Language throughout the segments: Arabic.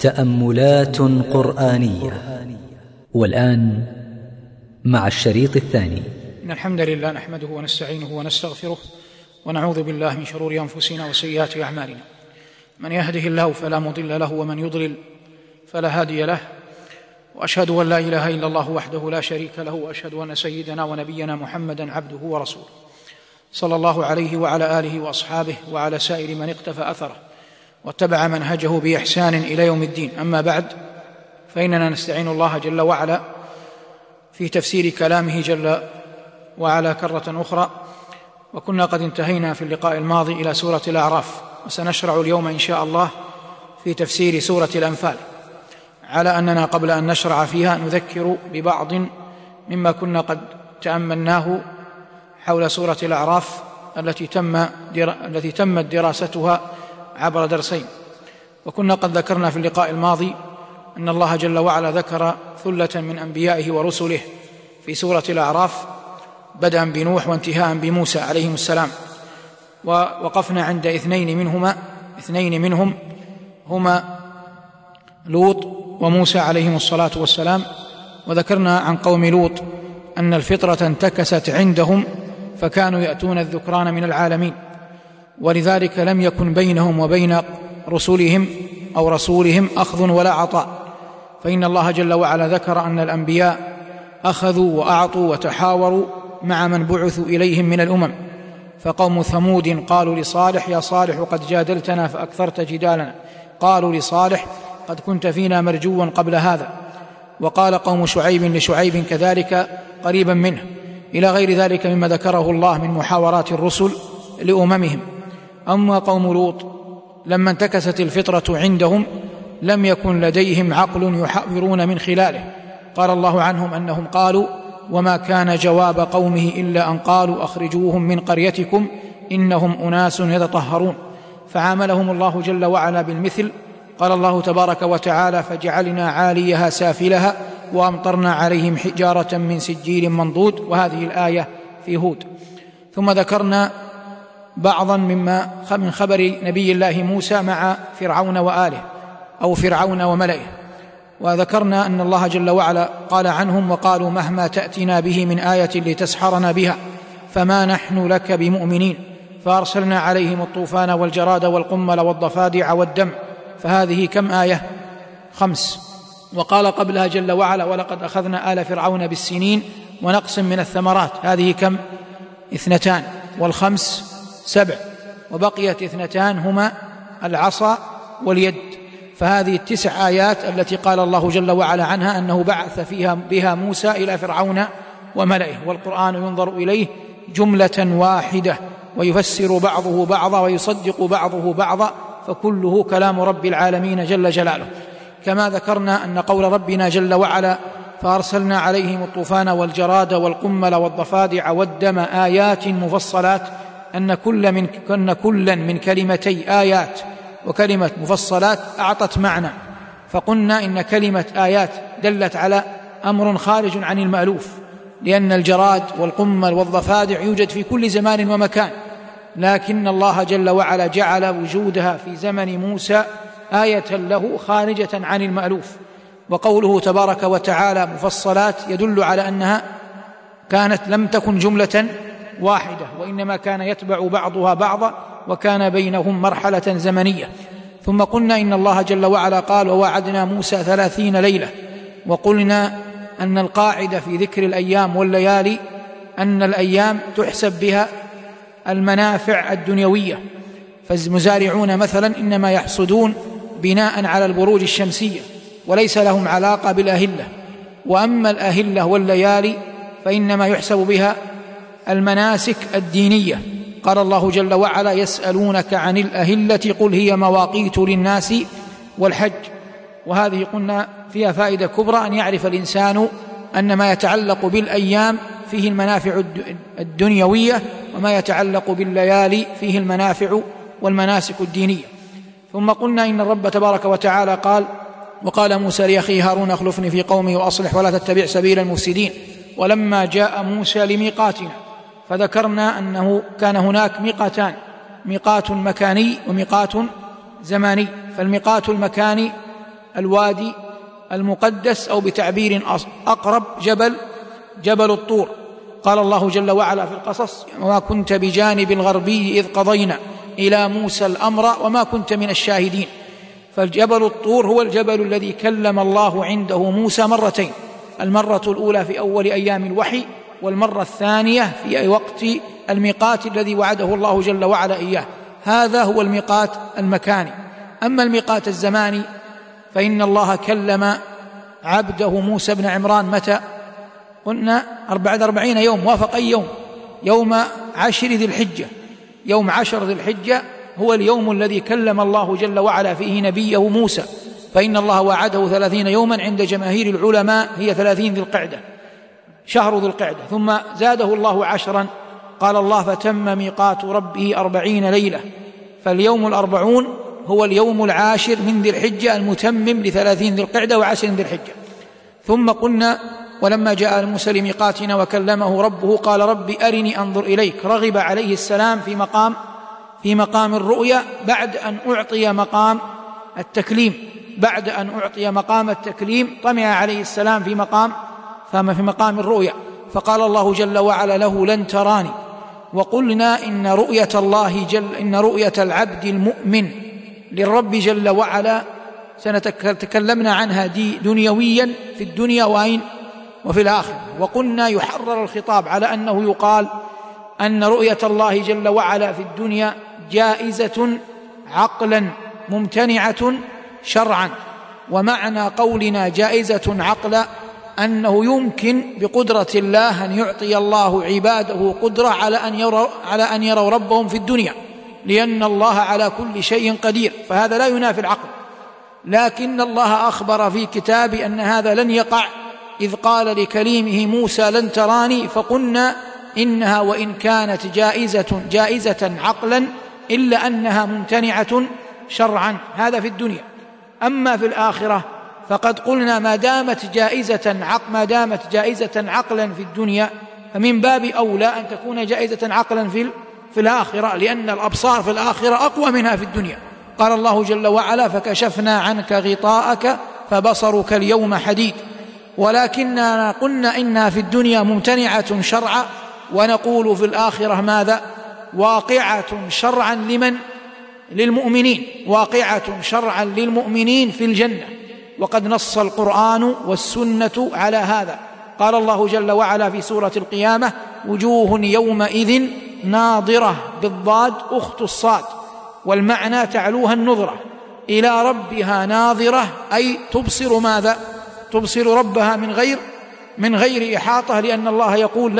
تأملات قرآنية. والآن مع الشريط الثاني. إن الحمد لله نحمده ونستعينه ونستغفره ونعوذ بالله من شرور أنفسنا وسيئات أعمالنا. من يهده الله فلا مضل له ومن يضلل فلا هادي له، وأشهد أن لا إله إلا الله وحده لا شريك له، وأشهد أن سيدنا ونبينا محمدا عبده ورسوله صلى الله عليه وعلى آله وأصحابه وعلى سائر من اقتفى أثره واتبع منهجه بإحسان إلى يوم الدين. أما بعد، فإننا نستعين الله جل وعلا في تفسير كلامه جل وعلا كرة أخرى، وكنا قد انتهينا في اللقاء الماضي إلى سورة الأعراف، وسنشرع اليوم إن شاء الله في تفسير سورة الأنفال، على أننا قبل أن نشرع فيها نذكر ببعض مما كنا قد تأملناه حول سورة الأعراف التي تمت دراستها عبر درسين. وكنا قد ذكرنا في اللقاء الماضي أن الله جل وعلا ذكر ثلة من أنبيائه ورسله في سورة الأعراف، بدءا بنوح وانتهاء بموسى عليهم السلام، ووقفنا عند اثنين منهم هما لوط وموسى عليهم الصلاة والسلام. وذكرنا عن قوم لوط أن الفطرة انتكست عندهم فكانوا يأتون الذكران من العالمين، ولذلك لم يكن بينهم وبين رسولهم أخذ ولا عطاء، فإن الله جل وعلا ذكر أن الأنبياء أخذوا وأعطوا وتحاوروا مع من بعثوا إليهم من الأمم. فقوم ثمود قالوا لصالح: يا صالح قد جادلتنا فأكثرت جدالنا. قالوا لصالح: قد كنت فينا مرجوا قبل هذا. وقال قوم شعيب لشعيب كذلك قريبا منه، إلى غير ذلك مما ذكره الله من محاورات الرسل لأممهم. أما قوم لوط لما انتكست الفطرة عندهم لم يكن لديهم عقل يحاورون من خلاله. قال الله عنهم أنهم قالوا: وما كان جواب قومه إلا أن قالوا أخرجوهم من قريتكم إنهم أناس يتطهرون. فعاملهم الله جل وعلا بالمثل. قال الله تبارك وتعالى: فجعلنا عاليها سافلها وأمطرنا عليهم حجارة من سجيل منضود. وهذه الآية في هود. ثم ذكرنا بعضا من خبر نبي الله موسى مع فرعون وآله، أو فرعون وملئه. وذكرنا أن الله جل وعلا قال عنهم: وقالوا مهما تأتنا به من آية لتسحرنا بها فما نحن لك بمؤمنين. فأرسلنا عليهم الطوفان والجراد والقمل والضفادع والدم. فهذه كم آية؟ 5. وقال قبلها جل وعلا: ولقد أخذنا آل فرعون بالسنين ونقص من الثمرات. هذه كم؟ 2. والخمس 7. وبقيت 2 هما العصا واليد. فهذه 9 آيات التي قال الله جل وعلا عنها أنه بعث بها موسى إلى فرعون وملئه. والقرآن ينظر إليه جملة واحدة، ويفسر بعضه بعضا ويصدق بعضه بعضا، فكله كلام رب العالمين جل جلاله. كما ذكرنا أن قول ربنا جل وعلا: فأرسلنا عليهم الطوفان والجراد والقمل والضفادع والدم آيات مفصلات، أن كل من كلمتي آيات وكلمة مفصلات أعطت معنى. فقلنا إن كلمة آيات دلت على أمر خارج عن المألوف، لأن الجراد والقمل والضفادع يوجد في كل زمان ومكان، لكن الله جل وعلا جعل وجودها في زمن موسى آية له خارجة عن المألوف. وقوله تبارك وتعالى مفصلات يدل على أنها لم تكن جملة واحدة، وإنما كان يتبع بعضها بعضا، وكان بينهم مرحلة زمنية. ثم قلنا إن الله جل وعلا قال: ووعدنا موسى 30 ليلة. وقلنا أن القاعدة في ذكر الأيام والليالي أن الأيام تحسب بها المنافع الدنيوية. فالمزارعون مثلا إنما يحصدون بناء على البروج الشمسية، وليس لهم علاقة بالأهلة. وأما الأهلة والليالي فإنما يحسب بها المناسك الدينية. قال الله جل وعلا: يسألونك عن الأهلة قل هي مواقيت للناس والحج. وهذه قلنا فيها فائدة كبرى، أن يعرف الإنسان أن ما يتعلق بالأيام فيه المنافع الدنيوية، وما يتعلق بالليالي فيه المنافع والمناسك الدينية. ثم قلنا إن الرب تبارك وتعالى قال: وقال موسى لأخيه هارون اخلفني في قومي وأصلح ولا تتبع سبيل المفسدين. ولما جاء موسى لميقاتنا فذكرنا أنه كان هناك ميقاتان: ميقات مكاني وميقات زماني. فالميقات المكاني الوادي المقدس، أو بتعبير أقرب جبل الطور. قال الله جل وعلا في القصص: وما كنت بجانب الغربي إذ قضينا إلى موسى الأمر وما كنت من الشاهدين. فالجبل الطور هو الجبل الذي كلم الله عنده موسى مرتين، المرة الأولى في أول أيام الوحي، والمرة الثانية في وقت الميقات الذي وعده الله جل وعلا إياه. هذا هو الميقات المكاني. أما الميقات الزماني فإن الله كلم عبده موسى بن عمران متى؟ قلنا بعد 40 يوم، وافق أي يوم؟ يوم 10 ذي الحجة. يوم 10 ذي الحجة هو اليوم الذي كلم الله جل وعلا فيه نبيه موسى، فإن الله وعده 30 يوما عند جماهير العلماء هي 30 ذي القعدة، شهر ذي القعدة، ثم زاده الله 10. قال الله: فتم ميقات ربه 40 ليلة. فاليوم 40 هو اليوم 10 من ذي الحجة المتمم ل30 ذي القعدة و10 ذي الحجة. ثم قلنا: ولما جاء موسى لميقاتنا وكلمه ربه قال: رب أرني أنظر إليك. رغب عليه السلام في مقام الرؤيا بعد أن أعطي مقام التكليم. طمع عليه السلام في مقام الرؤيا، فقال الله جل وعلا له: لن تراني. وقلنا إن رؤية العبد المؤمن للرب جل وعلا تكلمنا عنها دنيويا في الدنيا وفي الآخرة. وقلنا يحرر الخطاب على أنه يقال أن رؤية الله جل وعلا في الدنيا جائزة عقلا ممتنعة شرعا. ومعنى قولنا جائزة عقلا أنه يمكن بقدرة الله أن يعطي الله عباده قدرة على أن يروا ربهم في الدنيا، لأن الله على كل شيء قدير، فهذا لا ينافي العقل. لكن الله أخبر في كتابه أن هذا لن يقع، إذ قال لكليمه موسى: لن تراني. فقلنا إنها وإن كانت جائزة عقلا إلا أنها ممتنعة شرعا. هذا في الدنيا. أما في الآخرة فقد قلنا ما دامت جائزة عقلا في الدنيا فمن باب أولى أن تكون جائزة عقلا في الآخرة، لأن الأبصار في الآخرة أقوى منها في الدنيا. قال الله جل وعلا: فكشفنا عنك غطاءك فبصرك اليوم حديد. ولكننا قلنا إنها في الدنيا ممتنعة شرعا، ونقول في الآخرة ماذا؟ واقعة شرعا للمؤمنين، واقعة شرعا للمؤمنين في الجنة. وقد نص القرآن والسنة على هذا. قال الله جل وعلا في سورة القيامة: وجوه يومئذ ناظرة، بالضاد أخت الصاد، والمعنى تعلوها النظرة، إلى ربها ناظرة، أي تبصر ماذا؟ تبصر ربها من غير إحاطة، لأن الله يقول: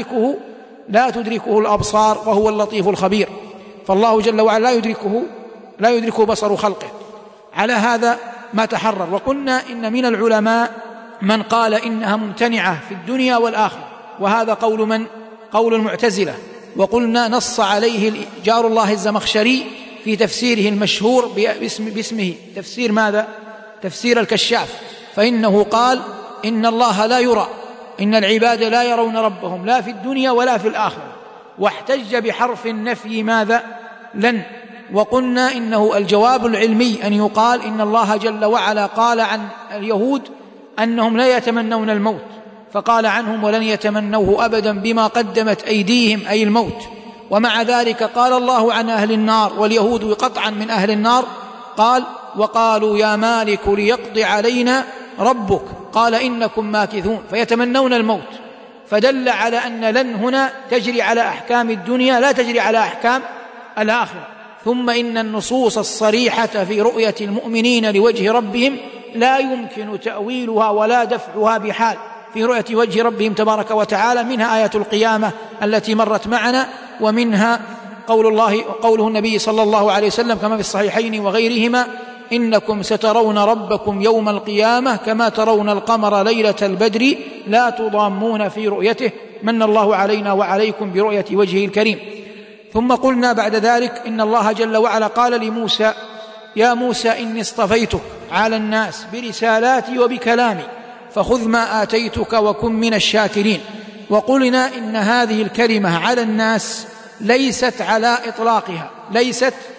لا تدركه الأبصار وهو اللطيف الخبير. فالله جل وعلا لا يدركه بصر خلقه. على هذا ما تحرر. وقلنا إن من العلماء من قال إنها ممتنعة في الدنيا والآخرة، وهذا قول المعتزلة. وقلنا نص عليه جار الله الزمخشري في تفسيره المشهور باسمه تفسير ماذا؟ تفسير الكشاف، فإنه قال إن الله لا يرى، إن العباد لا يرون ربهم لا في الدنيا ولا في الآخرة، واحتج بحرف النفي ماذا؟ لن. وقلنا إنه الجواب العلمي أن يقال إن الله جل وعلا قال عن اليهود أنهم لا يتمنون الموت، فقال عنهم: ولن يتمنوه أبدا بما قدمت أيديهم، أي الموت. ومع ذلك قال الله عن أهل النار، واليهود قطعا من أهل النار، قال: وقالوا يا مالك ليقضي علينا ربك، قال إنكم ماكثون، فيتمنون الموت. فدل على أن لن هنا تجري على أحكام الدنيا لا تجري على أحكام الآخرة. ثم إن النصوص الصريحة في رؤية المؤمنين لوجه ربهم لا يمكن تأويلها ولا دفعها بحال في رؤية وجه ربهم تبارك وتعالى، منها آية القيامة التي مرت معنا، ومنها قوله النبي صلى الله عليه وسلم كما في الصحيحين وغيرهما: إنكم سترون ربكم يوم القيامة كما ترون القمر ليلة البدر لا تضامون في رؤيته، من الله علينا وعليكم برؤية وجهه الكريم. ثم قلنا بعد ذلك إن الله جل وعلا قال لموسى: يا موسى إني اصطفيتك على الناس برسالاتي وبكلامي فخذ ما آتيتك وكن من الشاكرين. وقلنا إن هذه الكلمة على الناس ليست على إطلاقها، ليست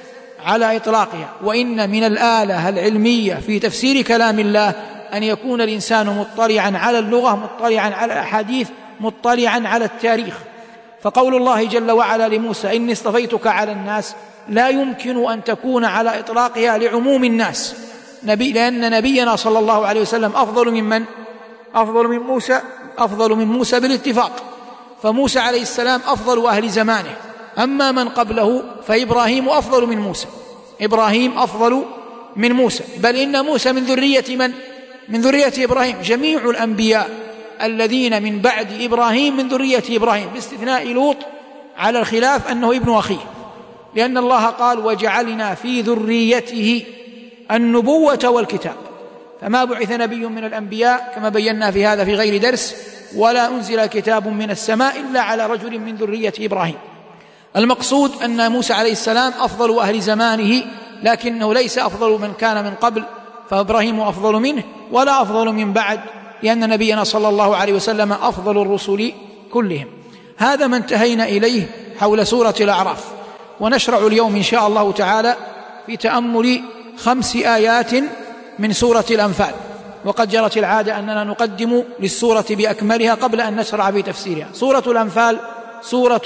على إطلاقها. وإن من الآلة العلمية في تفسير كلام الله أن يكون الإنسان مطلعا على اللغة، مطلعا على الأحاديث، مطلعا على التاريخ. فقول الله جل وعلا لموسى إني اصطفيتك على الناس لا يمكن أن تكون على إطلاقها لعموم الناس، لأن نبينا صلى الله عليه وسلم أفضل من من؟ أفضل من موسى بالاتفاق. فموسى عليه السلام أفضل أهل زمانه، أما من قبله فإبراهيم أفضل من موسى، إبراهيم أفضل من موسى، بل إن موسى من ذرية من؟ من ذرية إبراهيم. جميع الأنبياء الذين من بعد إبراهيم من ذرية إبراهيم، باستثناء لوط على الخلاف أنه ابن أخيه، لأن الله قال وجعلنا في ذريته النبوة والكتاب. فما بعث نبي من الأنبياء كما بينا في هذا في غير درس، ولا أنزل كتاب من السماء إلا على رجل من ذرية إبراهيم. المقصود أن موسى عليه السلام أفضل أهل زمانه، لكنه ليس أفضل من كان من قبل، فإبراهيم أفضل منه ولا أفضل من بعد، لأن نبينا صلى الله عليه وسلم أفضل الرسل كلهم. هذا ما انتهينا إليه حول سورة الأعراف، ونشرع اليوم إن شاء الله تعالى في تأمل 5 آيات من سورة الأنفال. وقد جرت العادة أننا نقدم للسورة بأكملها قبل أن نشرع في تفسيرها. سورة الأنفال سورة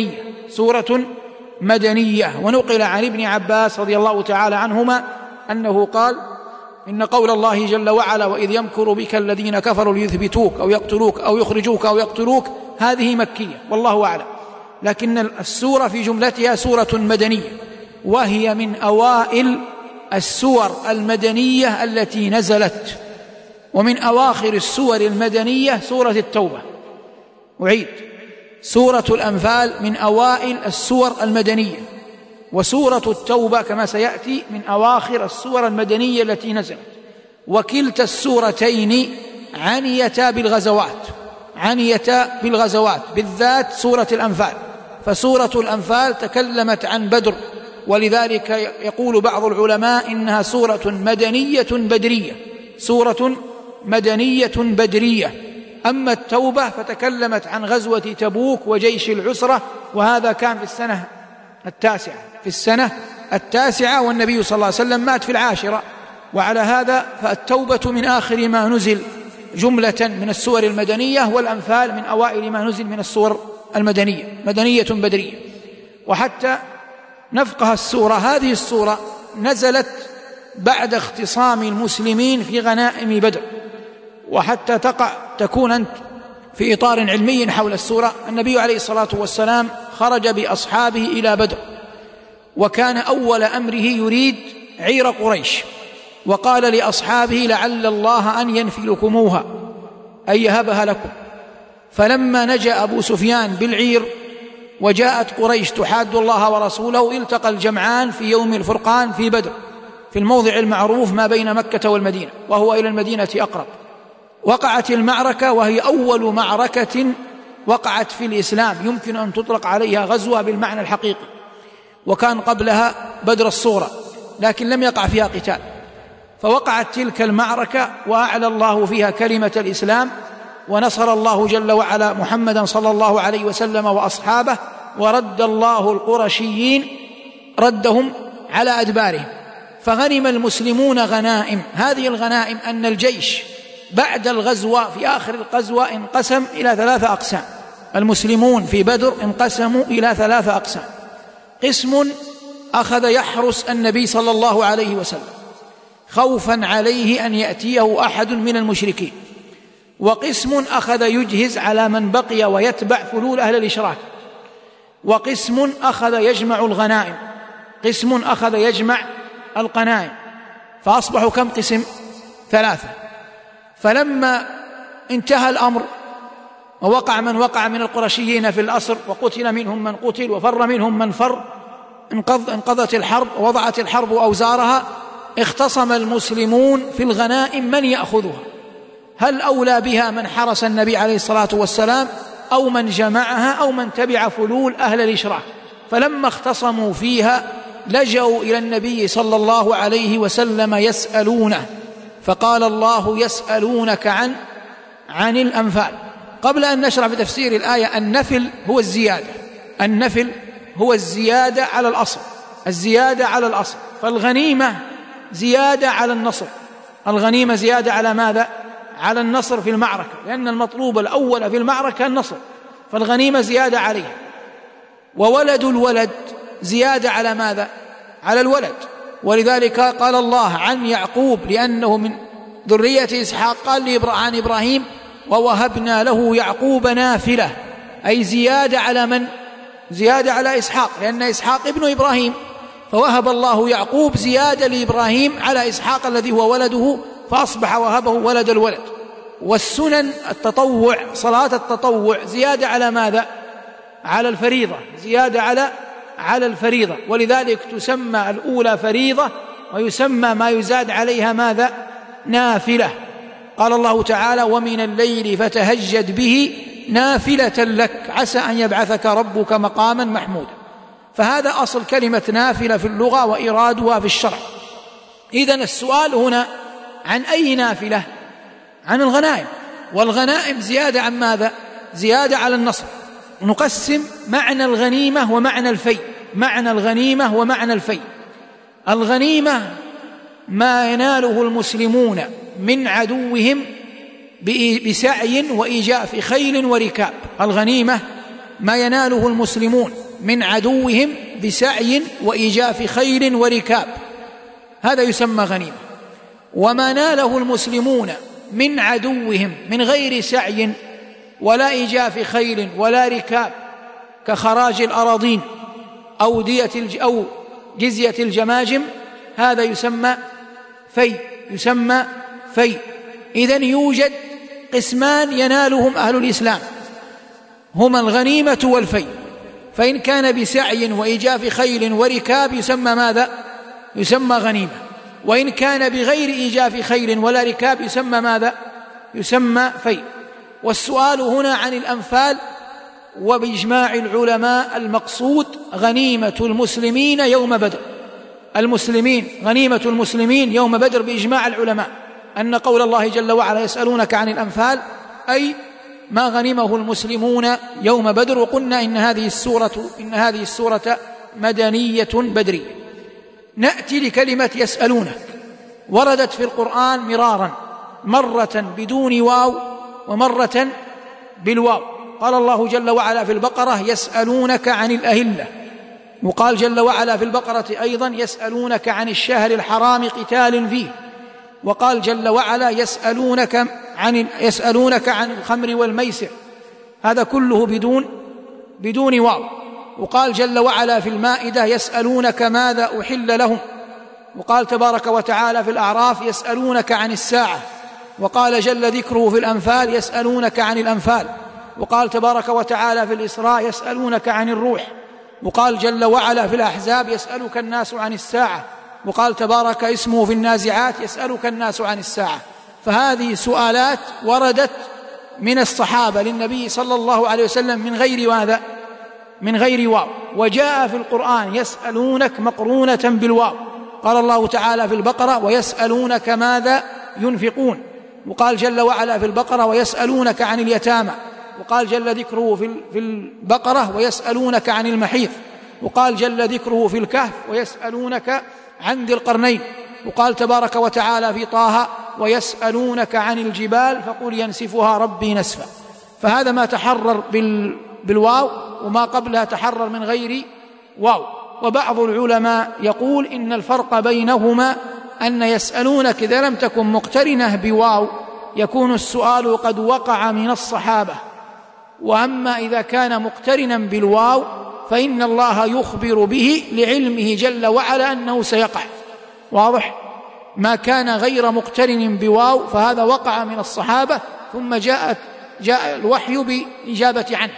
مدنية، ونقل عن ابن عباس رضي الله تعالى عنهما أنه قال إن قول الله جل وعلا وإذ يمكر بك الذين كفروا ليثبتوك أو يقتلوك أو يخرجوك أو يقتلوك هذه مكية والله أعلم، لكن السورة في جملتها سورة مدنية، وهي من أوائل السور المدنية التي نزلت. ومن أواخر السور المدنية سورة التوبة. أعيد، سورة الأنفال من أوائل السور المدنية، وسورة التوبة كما سيأتي من أواخر السور المدنية التي نزلت. وكلتا السورتين عنيتا بالغزوات، بالذات سورة الأنفال. فسورة الأنفال تكلمت عن بدر، ولذلك يقول بعض العلماء إنها سورة مدنية بدرية. أما التوبة فتكلمت عن غزوة تبوك وجيش العسرة، وهذا كان في السنة التاسعة، والنبي صلى الله عليه وسلم مات في 10. وعلى هذا فالتوبة من آخر ما نزل جملة من السور المدنية، والأنفال من أوائل ما نزل من السور المدنية، مدنية بدرية. وحتى نفقه السورة، هذه السورة نزلت بعد اختصام المسلمين في غنائم بدر. وحتى تكون أنت في إطار علمي حول السورة، النبي عليه الصلاة والسلام خرج بأصحابه إلى بدر، وكان أول أمره يريد عير قريش، وقال لأصحابه لعل الله أن ينفلكموها أي يهبها لكم. فلما نجا أبو سفيان بالعير وجاءت قريش تحاد الله ورسوله، التقى الجمعان في يوم الفرقان في بدر، في الموضع المعروف ما بين مكة والمدينة، وهو إلى المدينة أقرب. وقعت المعركة، وهي أول معركة وقعت في الإسلام يمكن أن تطلق عليها غزوة بالمعنى الحقيقي، وكان قبلها بدر الصغرى لكن لم يقع فيها قتال. فوقعت تلك المعركة وأعلى الله فيها كلمة الإسلام، ونصر الله جل وعلا محمدا صلى الله عليه وسلم وأصحابه، ورد الله القرشيين ردهم على أدبارهم. فغنم المسلمون غنائم، هذه الغنائم أن الجيش بعد الغزوة في آخر الغزوة انقسم إلى 3 أقسام. المسلمون في بدر انقسموا إلى 3 أقسام: قسم أخذ يحرس النبي صلى الله عليه وسلم خوفا عليه أن يأتيه أحد من المشركين، وقسم أخذ يجهز على من بقي ويتبع فلول أهل الإشراك، وقسم أخذ يجمع الغنائم، قسم أخذ يجمع الغنائم. فأصبحوا كم قسم؟ 3. فلما انتهى الأمر ووقع من وقع من القرشيين في الأسر، وقتل منهم من قتل وفر منهم من فر، انقضت الحرب ووضعت الحرب أوزارها، اختصم المسلمون في الغنائم من يأخذها. هل أولى بها من حرس النبي عليه الصلاة والسلام، أو من جمعها، أو من تبع فلول أهل الإشراك؟ فلما اختصموا فيها لجأوا إلى النبي صلى الله عليه وسلم يسألونه، فقال الله يسألونك عن الأنفال. قبل أن نشرع بتفسير الآية، النفل هو الزيادة على الأصل، الزيادة على الأصل، فالغنيمة زيادة على النصر. الغنيمة زيادة على ماذا؟ على النصر في المعركة، لأن المطلوب الأول في المعركة النصر، فالغنيمة زيادة عليها. وولد الولد زيادة على ماذا؟ على الولد. ولذلك قال الله عن يعقوب لأنه من ذرية إسحاق قال عن إبراهيم ووهبنا له يعقوب نافلة، أي زيادة على من؟ زيادة على إسحاق، لأن إسحاق ابن إبراهيم، فوهب الله يعقوب زيادة لإبراهيم على إسحاق الذي هو ولده، فأصبح وهبه ولد الولد. والسنن التطوع، صلاة التطوع زيادة على ماذا؟ على الفريضة، زيادة على الفريضة، ولذلك تسمى الأولى فريضة، ويسمى ما يزاد عليها ماذا؟ نافلة. قال الله تعالى ومن الليل فتهجد به نافلة لك عسى أن يبعثك ربك مقاما محمودا. فهذا أصل كلمة نافلة في اللغة وإرادها في الشرع. إذن السؤال هنا عن أي نافلة؟ عن الغنائم، والغنائم زيادة عن ماذا؟ زيادة على النصر. نقسم معنى الغنيمة ومعنى الفيء. معنى الغنيمة ومعنى الفيء: الغنيمة ما يناله المسلمون من عدوهم بسعي وإيجاف خيل وركاب. الغنيمة ما يناله المسلمون من عدوهم بسعي وإيجاف خيل وركاب، هذا يسمى غنيمة. وما ناله المسلمون من عدوهم من غير سعي ولا إيجاف خيل ولا ركاب كخراج الأراضين أو جزية الجماجم، هذا يسمى فيء. إذن يوجد قسمان ينالهم أهل الإسلام، هما الغنيمة والفيء. فإن كان بسعي وإيجاف خيل وركاب يسمى ماذا؟ يسمى غنيمة. وإن كان بغير إيجاف خيل ولا ركاب يسمى ماذا؟ يسمى فيء. والسؤال هنا عن الأنفال، وبإجماع العلماء المقصود غنيمة المسلمين يوم بدر. غنيمة المسلمين يوم بدر بإجماع العلماء، أن قول الله جل وعلا يسألونك عن الأنفال أي ما غنمه المسلمون يوم بدر. وقلنا إن هذه السورة مدنية بدرية. نأتي لكلمة يسألونك، وردت في القرآن مرارا، مرة بدون واو ومرة بالواو. قال الله جل وعلا في البقرة يسألونك عن الأهلة، وقال جل وعلا في البقرة أيضا يسألونك عن الشهر الحرام قتال فيه، وقال جل وعلا يسألونك عن الخمر والميسر، هذا كله بدون واو. وقال جل وعلا في المائدة يسألونك ماذا أحل لهم، وقال تبارك وتعالى في الأعراف يسألونك عن الساعة، وقال جل ذكره في الأنفال يسألونك عن الأنفال، وقال تبارك وتعالى في الإسراء يسألونك عن الروح، وقال جل وعلا في الأحزاب يسألك الناس عن الساعة، وقال تبارك اسمه في النازعات يسألك الناس عن الساعة. فهذه سؤالات وردت من الصحابة للنبي صلى الله عليه وسلم من غير واو. وجاء في القرآن يسألونك مقرونة بالواو، قال الله تعالى في البقرة ويسألونك ماذا ينفقون، وقال جل وعلا في البقرة ويسألونك عن اليتامى، وقال جل ذكره في البقرة ويسألونك عن المحيض، وقال جل ذكره في الكهف ويسألونك عن ذي القرنين، وقال تبارك وتعالى في طه ويسألونك عن الجبال فقل ينسفها ربي نسفا. فهذا ما تحرر بالواو، وما قبلها تحرر من غير واو. وبعض العلماء يقول إن الفرق بينهما أن يسألونك إذا لم تكن مقترنة بواو يكون السؤال قد وقع من الصحابة، وأما إذا كان مقترنا بالواو فإن الله يخبر به لعلمه جل وعلا أنه سيقع. واضح؟ ما كان غير مقترن بواو فهذا وقع من الصحابة ثم جاء الوحي بإجابة عنه،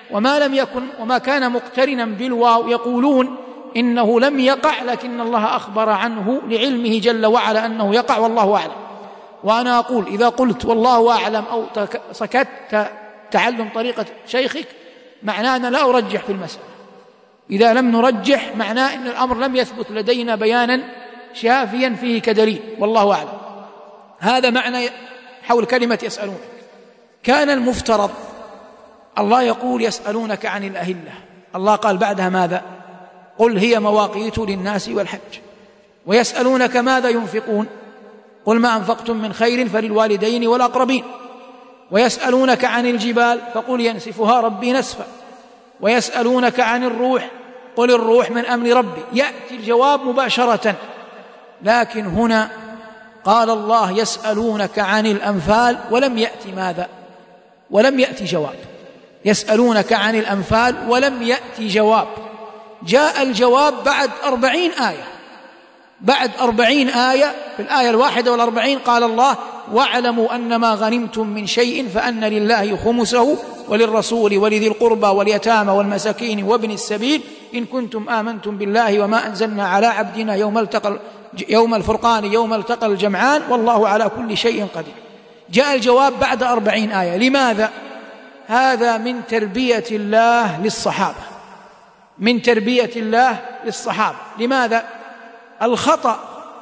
وما كان مقترنا بالواو يقولون إنه لم يقع لكن الله أخبر عنه لعلمه جل وعلا أنه يقع، والله أعلم. وأنا أقول إذا قلت والله أعلم أو سكت تعلم طريقة شيخك معناه أن لا أرجح في المسألة. إذا لم نرجح معناه أن الأمر لم يثبت لدينا بيانا شافيا فيه كدليل، والله أعلم. هذا معنى حول كلمة يسألونك. كان المفترض الله يقول يسألونك عن الأهلة، الله قال بعدها ماذا؟ قل هي مواقيت للناس والحج. ويسألونك ماذا ينفقون قل ما أنفقتم من خير فللوالدين والأقربين. ويسألونك عن الجبال فقل ينسفها ربي نسفا. ويسألونك عن الروح قل الروح من أمر ربي. يأتي الجواب مباشرة، لكن هنا قال الله يسألونك عن الأنفال ولم يأتي ماذا؟ ولم يأتي جواب. يسألونك عن الأنفال ولم يأتي جواب، جاء الجواب بعد 40 آية. بعد 40 آية، في الآية 41 قال الله واعلموا أن ما غنمتم من شيء فأن لله خمسه وللرسول ولذي القربى واليتامى والمساكين وابن السبيل إن كنتم آمنتم بالله وما أنزلنا على عبدنا يوم الفرقان يوم التقى الجمعان والله على كل شيء قدير. جاء الجواب بعد 40 آية. لماذا؟ هذا من تربية الله للصحابة، من تربية الله للصحابة. لماذا؟ الخطأ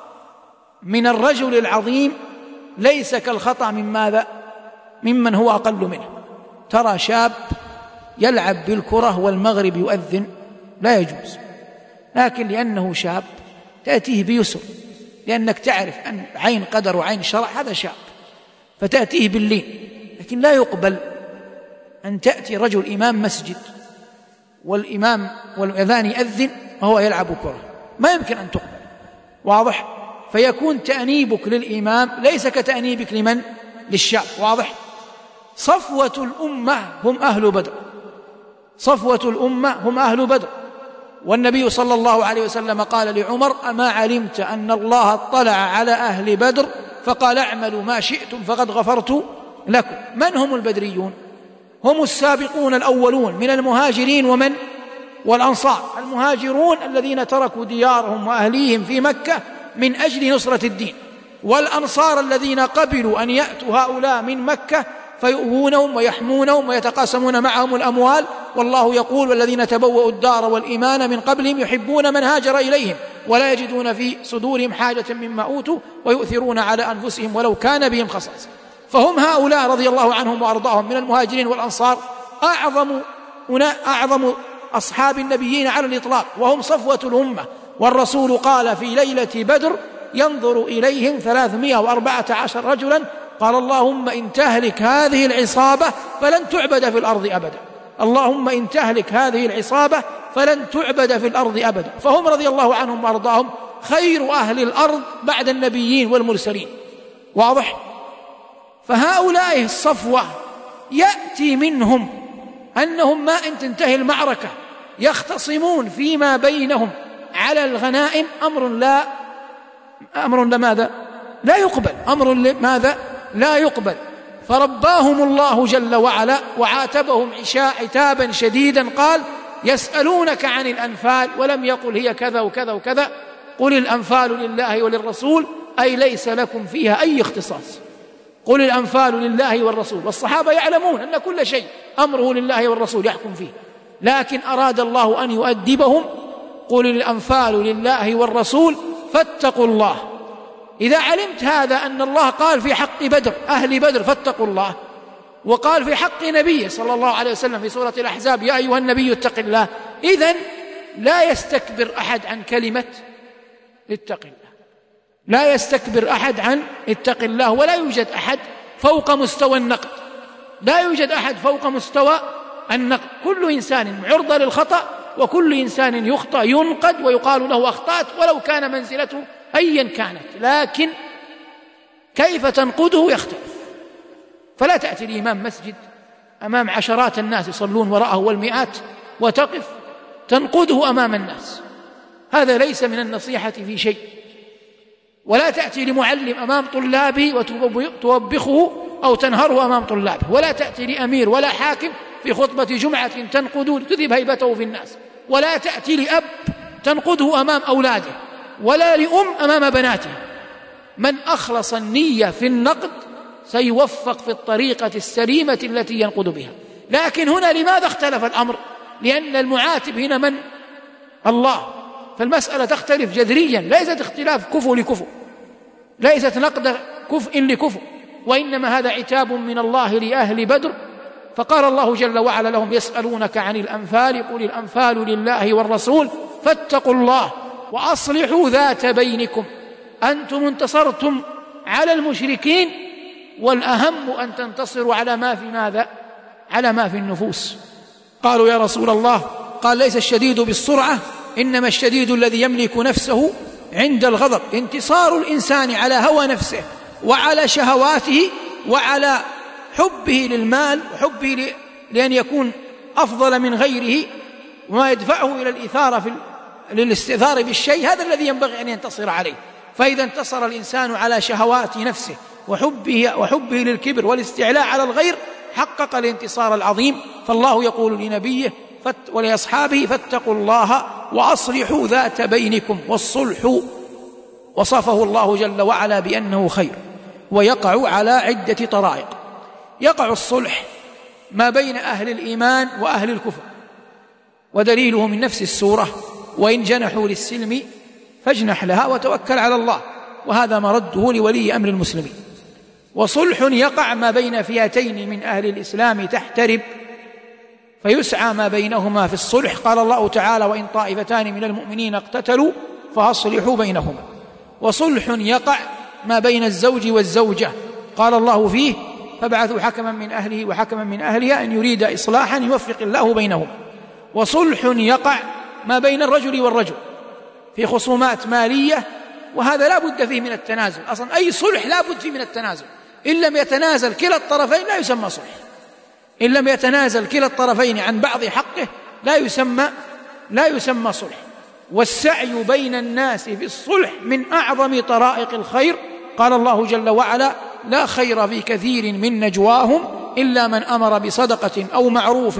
من الرجل العظيم ليس كالخطأ من ماذا؟ ممن هو أقل منه. ترى شاب يلعب بالكرة والمغرب يؤذن لا يجوز، لكن لأنه شاب تأتيه بيسر، لأنك تعرف أن عين قدر وعين شرع، هذا شاب فتأتيه باللين. لكن لا يقبل أن تأتي رجل إمام مسجد والإمام والأذان يأذن وهو يلعب كرة، ما يمكن أن تقبل. واضح؟ فيكون تأنيبك للإمام ليس كتأنيبك لمن؟ للشاب. واضح؟ صفوة الأمة هم أهل بدر، صفوة الأمة هم أهل بدر. والنبي صلى الله عليه وسلم قال لعمر أما علمت أن الله اطلع على أهل بدر فقال اعملوا ما شئتم فقد غفرت لكم. من هم البدريون؟ هم السابقون الأولون من المهاجرين ومن؟ والأنصار. المهاجرون الذين تركوا ديارهم وأهليهم في مكة من أجل نصرة الدين، والأنصار الذين قبلوا أن يأتوا هؤلاء من مكة فيؤوونهم ويحمونهم ويتقاسمون معهم الأموال. والله يقول والذين تبوأوا الدار والإيمان من قبلهم يحبون من هاجر إليهم ولا يجدون في صدورهم حاجة مما أوتوا ويؤثرون على أنفسهم ولو كان بهم خصاصة. فهم هؤلاء رضي الله عنهم وأرضاهم من المهاجرين والأنصار أعظم أصحاب النبيين على الإطلاق، وهم صفوة الأمة. والرسول قال في ليلة بدر ينظر إليهم 314 رجلا قال اللهم إن تهلك هذه العصابة فلن تعبد في الأرض أبدا، اللهم إن تهلك هذه العصابة فلن تعبد في الأرض أبدا. فهم رضي الله عنهم وأرضاهم خير أهل الأرض بعد النبيين والمرسلين. واضح؟ فهؤلاء الصفوة يأتي منهم أنهم ما إن تنتهي المعركة يختصمون فيما بينهم على الغنائم، أمر لماذا؟ لا يقبل. أمر لماذا؟ لا يقبل. فرباهم الله جل وعلا وعاتبهم عتابا شديدا. قال يسألونك عن الأنفال ولم يقل هي كذا وكذا وكذا، قل الأنفال لله وللرسول، أي ليس لكم فيها أي اختصاص. قل الأنفال لله والرسول. والصحابة يعلمون أن كل شيء أمره لله والرسول يحكم فيه، لكن أراد الله أن يؤدبهم. قل الأنفال لله والرسول فاتقوا الله. إذا علمت هذا أن الله قال في حق بدر أهل بدر فاتقوا الله، وقال في حق نبيه صلى الله عليه وسلم في سورة الأحزاب يا أيها النبي اتق الله، إذن لا يستكبر أحد عن كلمة اتق الله، لا يستكبر أحد عن اتق الله. ولا يوجد أحد فوق مستوى النقد، لا يوجد أحد فوق مستوى النقد. كل إنسان عرضة للخطأ، وكل إنسان يخطأ ينقد ويقال له أخطأت ولو كان منزلته أيا كانت، لكن كيف تنقده يختلف. فلا تأتي الإمام مسجد أمام عشرات الناس يصلون وراءه والمئات وتقف تنقده أمام الناس، هذا ليس من النصيحة في شيء. ولا تأتي لمعلم أمام طلابه وتوبخه أو تنهره أمام طلابه، ولا تأتي لأمير ولا حاكم في خطبة جمعة تنقده لتذهب هيبته في الناس، ولا تأتي لأب تنقده أمام أولاده، ولا لأم أمام بناته. من أخلص النية في النقد سيوفق في الطريقة السليمة التي ينقد بها. لكن هنا لماذا اختلف الأمر؟ لأن المعاتب هنا من؟ الله. فالمسألة تختلف جذريا، ليست اختلاف كفو لكفو، ليست نقد كفء لكفو، وإنما هذا عتاب من الله لأهل بدر. فقال الله جل وعلا لهم يسألونك عن الأنفال قل الأنفال لله والرسول فاتقوا الله وأصلحوا ذات بينكم. أنتم انتصرتم على المشركين، والأهم أن تنتصروا على ما في ماذا؟ على ما في النفوس. قالوا يا رسول الله، قال ليس الشديد بالسرعة، إنما الشديد الذي يملك نفسه عند الغضب. انتصار الإنسان على هوى نفسه وعلى شهواته وعلى حبه للمال وحبه لأن يكون أفضل من غيره وما يدفعه إلى للاستئثار بالشيء، هذا الذي ينبغي أن ينتصر عليه. فإذا انتصر الإنسان على شهوات نفسه وحبه للكبر والاستعلاء على الغير حقق الانتصار العظيم. فالله يقول لنبيه ولأصحابه فاتقوا الله وأصلحوا ذات بينكم. والصلح وصفه الله جل وعلا بأنه خير، ويقع على عدة طرائق. يقع الصلح ما بين أهل الإيمان وأهل الكفر، ودليله من نفس السورة: وإن جنحوا للسلم فاجنح لها وتوكل على الله، وهذا مرده لولي أمر المسلمين. وصلح يقع ما بين فئتين من أهل الإسلام تحترب فيسعى ما بينهما في الصلح. قال الله تعالى: وإن طائفتان من المؤمنين اقتتلوا فأصلحوا بينهما. وصلح يقع ما بين الزوج والزوجة، قال الله فيه: فابعثوا حكما من أهله وحكما من أهلها إن يريد إصلاحا يوفق الله بينهما. وصلح يقع ما بين الرجل والرجل في خصومات مالية، وهذا لا بد فيه من التنازل. أصلا أي صلح لا بد فيه من التنازل، إن لم يتنازل كلا الطرفين لا يسمى صلح. إن لم يتنازل كلا الطرفين عن بعض حقه لا يسمى صلح. والسعي بين الناس في الصلح من أعظم طرائق الخير. قال الله جل وعلا: لا خير في كثير من نجواهم إلا من أمر بصدقة أو معروف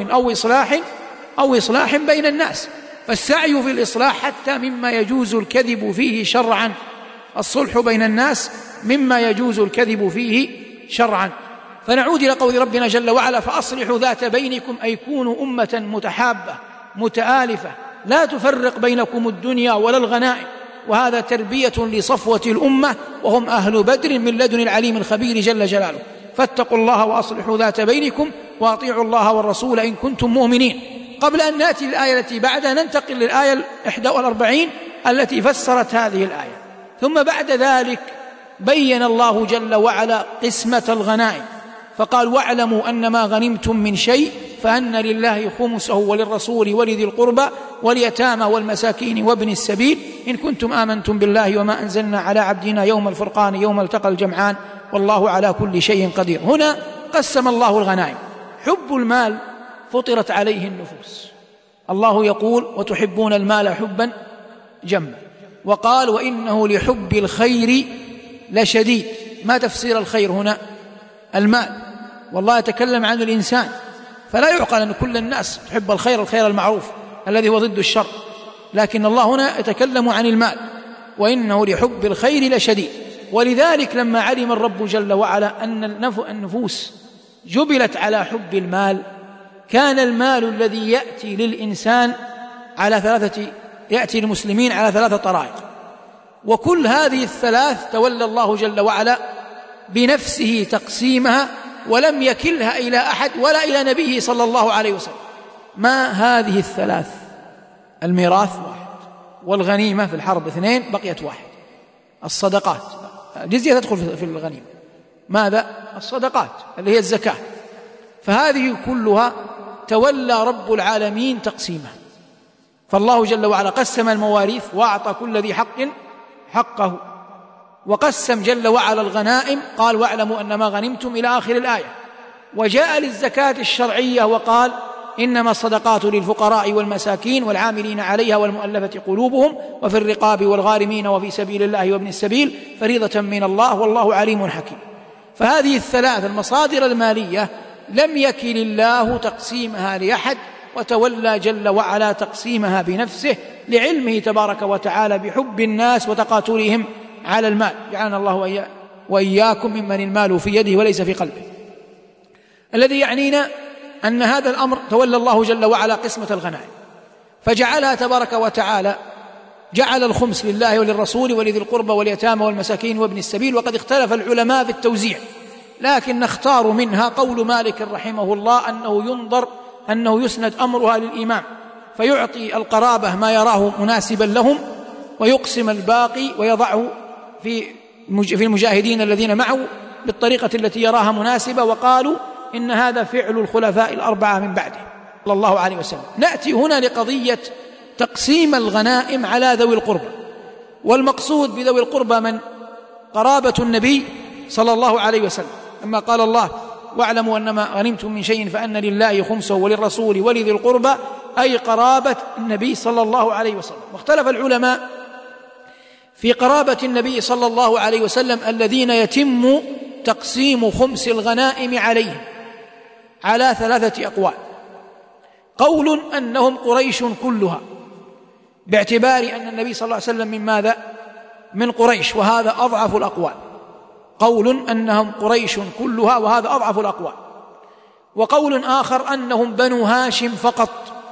أو إصلاح بين الناس. فالسعي في الإصلاح حتى مما يجوز الكذب فيه شرعا. الصلح بين الناس مما يجوز الكذب فيه شرعا. فنعود إلى قول ربنا جل وعلا: فأصلحوا ذات بينكم، أي كونوا أمة متحابة متآلفة لا تفرق بينكم الدنيا ولا الغنائم. وهذا تربية لصفوة الأمة، وهم أهل بدر من لدن العليم الخبير جل جلاله. فاتقوا الله وأصلحوا ذات بينكم وأطيعوا الله والرسول إن كنتم مؤمنين. قبل أن نأتي للآية التي بعدها ننتقل للآية 41 التي فسرت هذه الآية. ثم بعد ذلك بين الله جل وعلا قسمة الغنائم، فقال: واعلموا أن ما غنمتم من شيء فأن لله خمسه وللرسول ولذي القربى واليتامى والمساكين وابن السبيل إن كنتم آمنتم بالله وما أنزلنا على عبدنا يوم الفرقان يوم التقى الجمعان والله على كل شيء قدير. هنا قسم الله الغنائم. حب المال فطرت عليه النفوس. الله يقول: وتحبون المال حبا جما. وقال: وإنه لحب الخير لشديد. ما تفسير الخير هنا؟ المال. والله يتكلم عن الإنسان، فلا يعقل أن كل الناس تحب الخير المعروف الذي هو ضد الشر، لكن الله هنا يتكلم عن المال. وإنه لحب الخير لشديد. ولذلك لما علم الرب جل وعلا أن النفوس جبلت على حب المال، كان المال الذي يأتي للإنسان يأتي للمسلمين على 3 طرائق، وكل هذه الثلاث تولى الله جل وعلا بنفسه تقسيمها ولم يكلها إلى أحد ولا إلى نبيه صلى الله عليه وسلم. ما هذه الثلاث؟ الميراث 1، والغنيمة في الحرب 2، بقيت 1. الصدقات، الجزية تدخل في الغنيمة. ماذا؟ الصدقات اللي هي الزكاة. فهذه كلها تولى رب العالمين تقسيمها. فالله جل وعلا قسم المواريث وأعطى كل ذي حق حقه، وقسم جل وعلا الغنائم، قال: واعلموا أن ما غنمتم إلى آخر الآية. وجاء للزكاة الشرعية وقال: إنما الصدقات للفقراء والمساكين والعاملين عليها والمؤلفة قلوبهم وفي الرقاب والغارمين وفي سبيل الله وابن السبيل فريضة من الله والله عليم حكيم. فهذه الثلاث المصادر المالية لم يكل الله تقسيمها لأحد، وتولى جل وعلا تقسيمها بنفسه لعلمه تبارك وتعالى بحب الناس وتقاتلهم على المال. جعلنا الله وإياكم ممن المال في يده وليس في قلبه. الذي يعنينا أن هذا الأمر تولى الله جل وعلا قسمة الغنائم، فجعلها تبارك وتعالى، جعل الخمس لله وللرسول ولذي القربى واليتامى والمساكين وابن السبيل. وقد اختلف العلماء في التوزيع، لكن نختار منها قول مالك رحمه الله أنه ينظر أنه يسند أمرها للإمام، فيعطي القرابة ما يراه مناسبا لهم ويقسم الباقي ويضعه في المجاهدين الذين معه بالطريقة التي يراها مناسبة. وقالوا إن هذا فعل الخلفاء الأربعة من بعده صلى الله عليه وسلم. نأتي هنا لقضية تقسيم الغنائم على ذوي القربى، والمقصود بذوي القربى من؟ قرابة النبي صلى الله عليه وسلم، أما قال الله واعلموا أنما غنمتم من شيء فأن لله خمسه وللرسول ولذي القربى، أي قرابة النبي صلى الله عليه وسلم. واختلف العلماء في قرابة النبي صلى الله عليه وسلم الذين يتم تقسيم خمس الغنائم عليهم على 3 أقوال. قول أنهم قريش كلها، باعتبار أن النبي صلى الله عليه وسلم من ماذا؟ من قريش، وهذا أضعف الأقوال. قول أنهم قريش كلها، وهذا أضعف الأقوال. وقول آخر أنهم بنو هاشم فقط،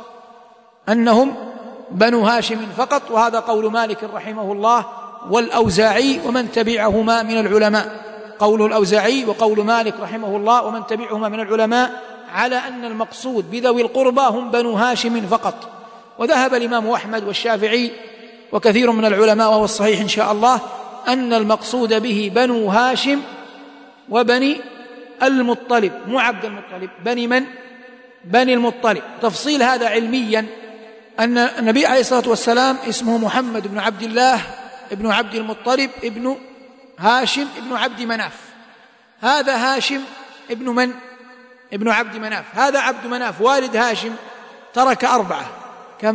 أنهم بنو هاشم فقط، وهذا قول مالك رحمه الله والأوزاعي ومن تبعهما من العلماء. قول الأوزاعي وقول مالك رحمه الله ومن تبعهما من العلماء على أن المقصود بذوي القربى هم بنو هاشم فقط. وذهب الإمام أحمد والشافعي وكثير من العلماء، وهو الصحيح إن شاء الله، أن المقصود به بنو هاشم وبني المطلب، مو عبد المطلب، بني من؟ بني المطلب. تفصيل هذا علميا أن النبي عليه الصلاة والسلام اسمه محمد بن عبد الله ابن عبد المطلب ابن هاشم ابن عبد مناف. هذا هاشم ابن من؟ ابن عبد مناف. هذا عبد مناف والد هاشم ترك 4. كم؟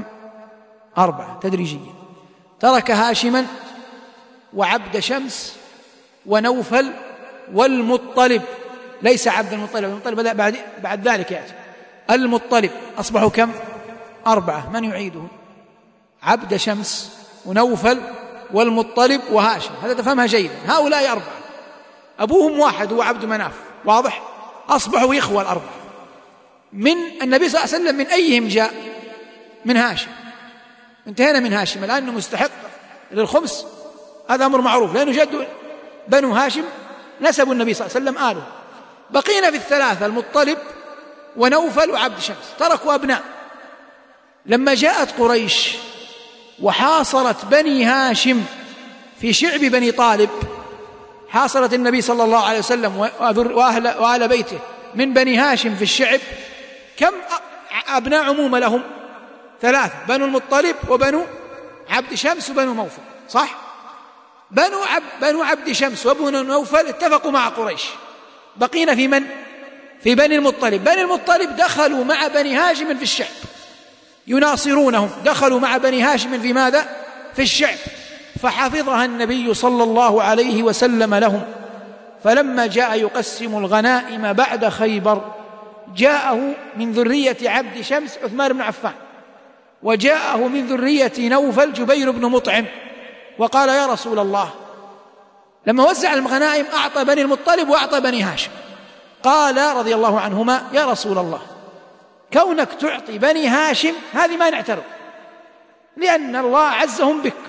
4 تدريجيا. ترك هاشما وعبد شمس ونوفل والمطلب، ليس عبد المطلب، المطلب بعد ذلك يأتي المطلب. أصبحوا كم؟ 4. من يعيدهم؟ عبد شمس ونوفل والمطلب وهاشم. هذا تفهمها جيدا. هؤلاء 4 أبوهم واحد هو عبد مناف، واضح؟ أصبحوا إخوة 4. من النبي صلى الله عليه وسلم من أيهم جاء؟ من هاشم. انتهينا من هاشم الآن أنه مستحق للخمس، هذا أمر معروف، لأنه جد بنو هاشم نسب النبي صلى الله عليه وسلم آله. بقينا في 3 المطلب ونوفل وعبد شمس، تركوا أبناء. لما جاءت قريش وحاصرت بني هاشم في شعب بني طالب، حاصرت النبي صلى الله عليه وسلم وأهل بيته من بني هاشم في الشعب، كم أبناء عمومة لهم؟ 3، بنو المطلب وبنو عبد شمس وبنو نوفل، صح؟ بنو عبد شمس وبنو نوفل اتفقوا مع قريش. بقينا في من؟ في بني المطلب. بني المطلب دخلوا مع بني هاشم في الشعب يناصرونهم، دخلوا مع بني هاشم في ماذا؟ في الشعب. فحفظها النبي صلى الله عليه وسلم لهم. فلما جاء يقسم الغنائم بعد خيبر جاءه من ذرية عبد شمس عثمان بن عفان، وجاءه من ذرية نوفل جبير بن مطعم، وقال يا رسول الله، لما وزع الغنائم أعطى بني المطلب وأعطى بني هاشم. قال رضي الله عنهما يا رسول الله، كونك تعطي بني هاشم هذه ما نعترض، لأن الله عزهم بك،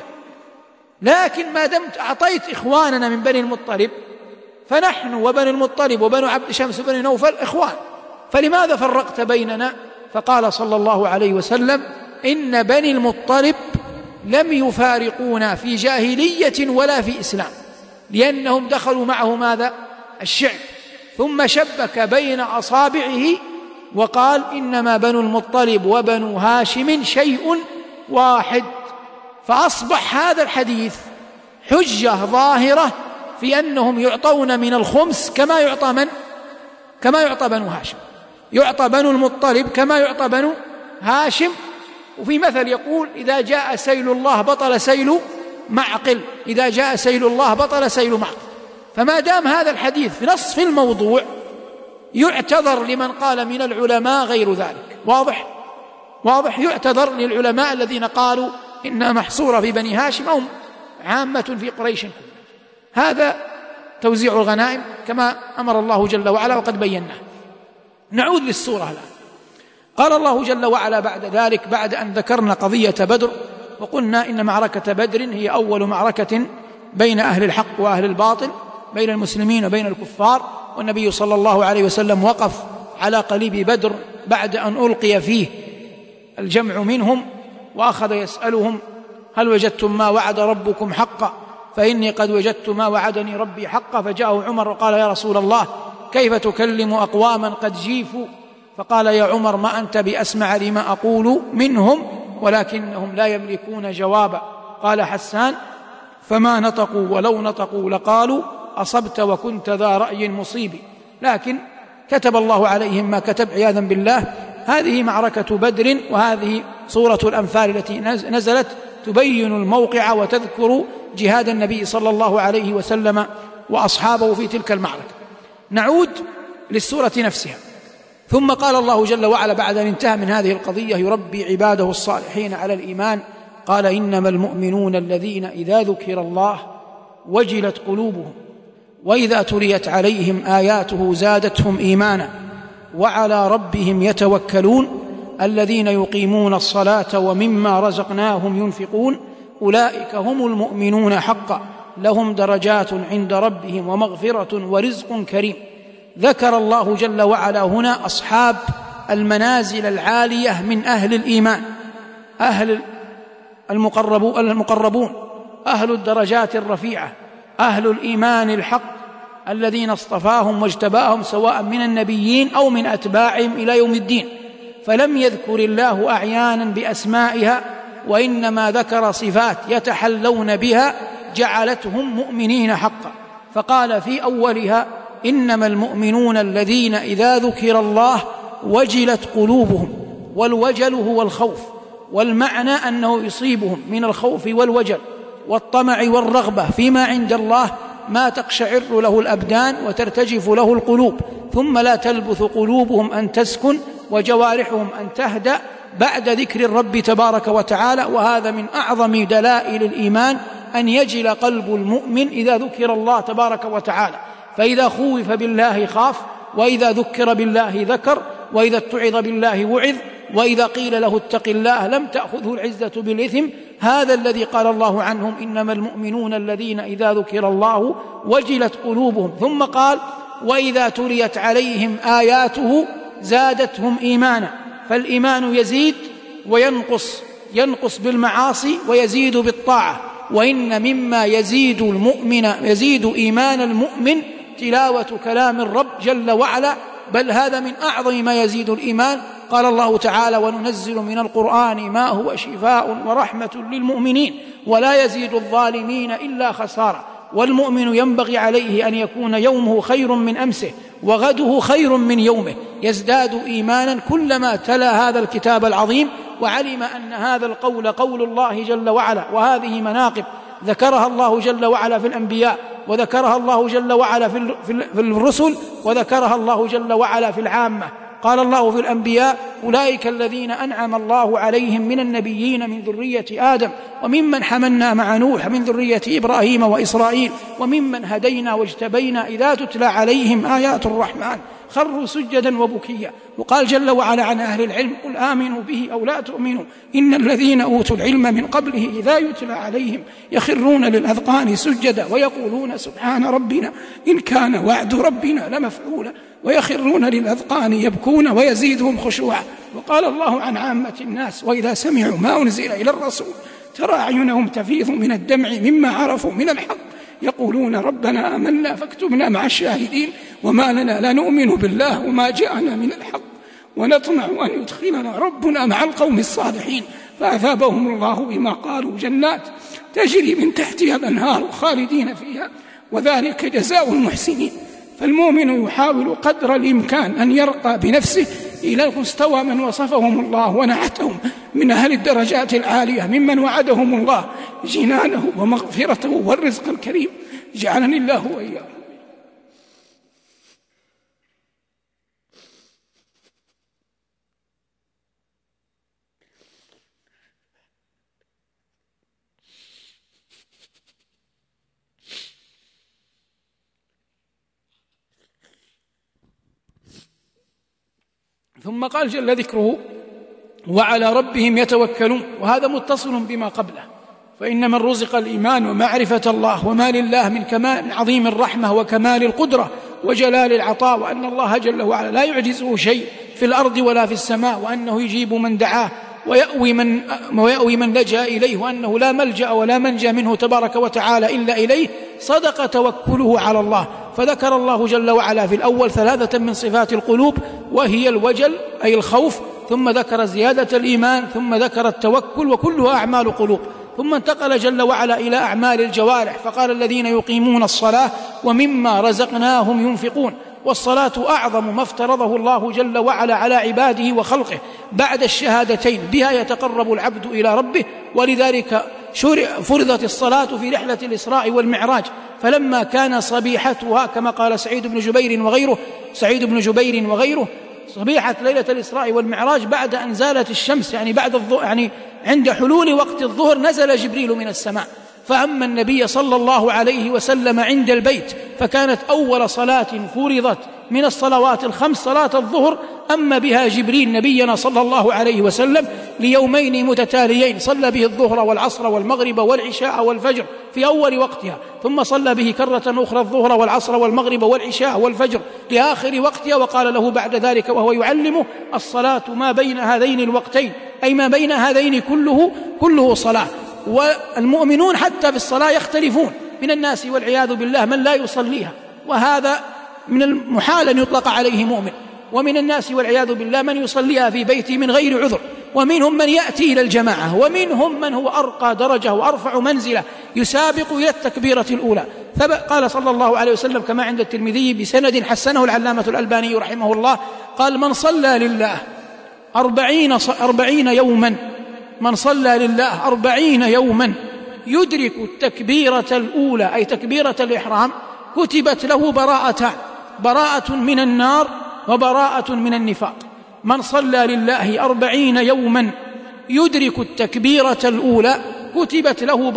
لكن ما دمت أعطيت إخواننا من بني المطلب فنحن وبني المطلب وبنو عبد شمس وبني نوفل إخوان، فلماذا فرقت بيننا؟ فقال صلى الله عليه وسلم إن بني المطلب لم يفارقونا في جاهلية ولا في إسلام، لأنهم دخلوا معه ماذا؟ الشعب. ثم شبك بين أصابعه وقال إنما بنو المطلب وبنو هاشم شيء واحد. فأصبح هذا الحديث حجة ظاهرة في أنهم يعطون من الخمس كما يعطى من؟ كما يعطى بنو هاشم، يعطى بنو المطلب كما يعطى بنو هاشم. وفي مثل يقول إذا جاء سيل الله بطل سيل معقل، إذا جاء سيل الله بطل سيل معقل. فما دام هذا الحديث في نصف الموضوع يعتذر لمن قال من العلماء غير ذلك. واضح يعتذر للعلماء الذين قالوا إنها محصورة في بني هاشم أو عامة في قريش. هذا توزيع الغنائم كما أمر الله جل وعلا وقد بيناه. نعود للسورة الآن. قال الله جل وعلا بعد ذلك، بعد أن ذكرنا قضية بدر وقلنا إن معركة بدر هي أول معركة بين أهل الحق وأهل الباطل، بين المسلمين وبين الكفار، والنبي صلى الله عليه وسلم وقف على قليب بدر بعد أن ألقي فيه الجمع منهم وأخذ يسألهم: هل وجدتم ما وعد ربكم حقا؟ فإني قد وجدت ما وعدني ربي حقا. فجاءه عمر وقال: يا رسول الله، كيف تكلم أقواما قد جيفوا؟ فقال: يا عمر، ما أنت بأسمع لما أقول منهم، ولكنهم لا يملكون جوابا. قال حسان: فما نطقوا، ولو نطقوا لقالوا أصبت وكنت ذا رأي مصيب. لكن كتب الله عليهم ما كتب عياذا بالله. هذه معركة بدر، وهذه سورة الأنفال التي نزلت تبين الموقع وتذكر جهاد النبي صلى الله عليه وسلم وأصحابه في تلك المعركة. نعود للسورة نفسها. ثم قال الله جل وعلا بعد أن انتهى من هذه القضية يربي عباده الصالحين على الإيمان، قال: إنما المؤمنون الذين إذا ذكر الله وجلت قلوبهم وإذا تليت عليهم آياته زادتهم إيمانا وعلى ربهم يتوكلون الذين يقيمون الصلاة ومما رزقناهم ينفقون أولئك هم المؤمنون حقا لهم درجات عند ربهم ومغفرة ورزق كريم. ذكر الله جل وعلا هنا أصحاب المنازل العالية من أهل الإيمان، أهل المقربون، أهل الدرجات الرفيعة، أهل الإيمان الحق الذين اصطفاهم واجتباهم سواء من النبيين أو من أتباعهم إلى يوم الدين. فلم يذكر الله أعيانا بأسمائها، وإنما ذكر صفات يتحلون بها جعلتهم مؤمنين حقا. فقال في أولها: إنما المؤمنون الذين إذا ذكر الله وجلت قلوبهم. والوجل هو الخوف، والمعنى أنه يصيبهم من الخوف والوجل والطمع والرغبة فيما عند الله ما تقشعر له الأبدان وترتجف له القلوب، ثم لا تلبث قلوبهم أن تسكن وجوارحهم أن تهدأ بعد ذكر الرب تبارك وتعالى. وهذا من أعظم دلائل الإيمان، أن يجل قلب المؤمن إذا ذكر الله تبارك وتعالى. فإذا خوف بالله خاف، وإذا ذكر بالله ذكر، وإذا اتعظ بالله وعظ، وإذا قيل له اتق الله لم تأخذه العزة بالإثم. هذا الذي قال الله عنهم: إنما المؤمنون الذين إذا ذكر الله وجلت قلوبهم. ثم قال: وإذا تليت عليهم آياته زادتهم إيمانا. فالإيمان يزيد وينقص، ينقص بالمعاصي ويزيد بالطاعة. وإن مما يزيد إيمان المؤمن تلاوة كلام الرب جل وعلا، بل هذا من أعظم ما يزيد الإيمان. قال الله تعالى: وننزل من القرآن ما هو شفاء ورحمة للمؤمنين ولا يزيد الظالمين إلا خسارا. والمؤمن ينبغي عليه أن يكون يومه خير من أمسه وغده خير من يومه، يزداد إيمانا كلما تلا هذا الكتاب العظيم وعلم أن هذا القول قول الله جل وعلا. وهذه مناقب ذكرها الله جل وعلا في الأنبياء، وذكرها الله جل وعلا في الرسل، وذكرها الله جل وعلا في العامة. قال الله في الأنبياء: أولئك الذين أنعم الله عليهم من النبيين من ذرية آدم وممن حملنا مع نوح من ذرية إبراهيم وإسرائيل وممن هدينا واجتبينا إذا تتلى عليهم آيات الرحمن خروا سجدا وبكيا. وقال جل وعلا عن أهل العلم: قل آمنوا به أو لا تؤمنوا إن الذين أوتوا العلم من قبله إذا يتلى عليهم يخرون للأذقان سجدا ويقولون سبحان ربنا إن كان وعد ربنا لمفعولا ويخرون للأذقان يبكون ويزيدهم خشوعا. وقال الله عن عامة الناس: وإذا سمعوا ما أنزل إلى الرسول ترى أعينهم تفيض من الدمع مما عرفوا من الحق يقولون ربنا آمنا فاكتبنا مع الشاهدين وما لنا لا نؤمن بالله وما جاءنا من الحق ونطمع أن يدخلنا ربنا مع القوم الصالحين فأثابهم الله بما قالوا جنات تجري من تحتها الأنهار خالدين فيها وذلك جزاء المحسنين. فالمؤمن يحاول قدر الإمكان أن يرقى بنفسه إلى مستوى من وصفهم الله ونعتهم من أهل الدرجات العالية ممن وعدهم الله جنانه ومغفرته والرزق الكريم. جعلني الله وإياكم. ثم قال جل ذكره: وعلى ربهم يتوكلون. وهذا متصل بما قبله، فإن من رزق الإيمان ومعرفة الله وما لله من كمال عظيم الرحمة وكمال القدرة وجلال العطاء، وأن الله جل وعلا لا يعجزه شيء في الأرض ولا في السماء، وأنه يجيب من دعاه ويأوي من لجأ إليه، وأنه لا ملجأ ولا منجى منه تبارك وتعالى إلا إليه، صدق توكله على الله. فذكر الله جل وعلا في الأول 3 من صفات القلوب، وهي الوجل أي الخوف، ثم ذكر زيادة الإيمان، ثم ذكر التوكل، وكلها أعمال قلوب. ثم انتقل جل وعلا إلى أعمال الجوارح، فقال الذين يقيمون الصلاة ومما رزقناهم ينفقون. والصلاة أعظم ما افترضه الله جل وعلا على عباده وخلقه بعد الشهادتين، بها يتقرب العبد إلى ربه، ولذلك فرضت الصلاة في رحلة الإسراء والمعراج. فلما كان صبيحتها كما قال سعيد بن جبير وغيره صبيحة ليلة الإسراء والمعراج بعد أن زالت الشمس، يعني عند حلول وقت الظهر نزل جبريل من السماء، فأما النبي صلى الله عليه وسلم عند البيت، فكانت أول صلاة فرضت من الصلوات ال5 صلاة الظهر، أما بها جبريل نبينا صلى الله عليه وسلم ليومين متتاليين، صلى به الظهر والعصر والمغرب والعشاء والفجر في أول وقتها، ثم صلى به كرة أخرى الظهر والعصر والمغرب والعشاء والفجر لآخر وقتها، وقال له بعد ذلك وهو يعلمه: الصلاة ما بين هذين الوقتين، أي ما بين هذين كله صلاة. والمؤمنون حتى في الصلاة يختلفون، من الناس والعياذ بالله من لا يصليها، وهذا من المحال أن يطلق عليه مؤمن، ومن الناس والعياذ بالله من يصليها في بيته من غير عذر، ومنهم من يأتي إلى الجماعة، ومنهم من هو أرقى درجة وأرفع منزلة يسابق إلى التكبيرة الأولى. قال صلى الله عليه وسلم كما عند الترمذي بسند حسنه العلامة الألباني رحمه الله، قال: من صلى لله 40 يوما، من صلى لله 40 يوما يدرك التكبيرة الأولى أي تكبيرة الإحرام، كتبت له براءة من النار وبراءة من النفاق. من صلى لله 40 يوما يدرك التكبيرة الأولى كتبت له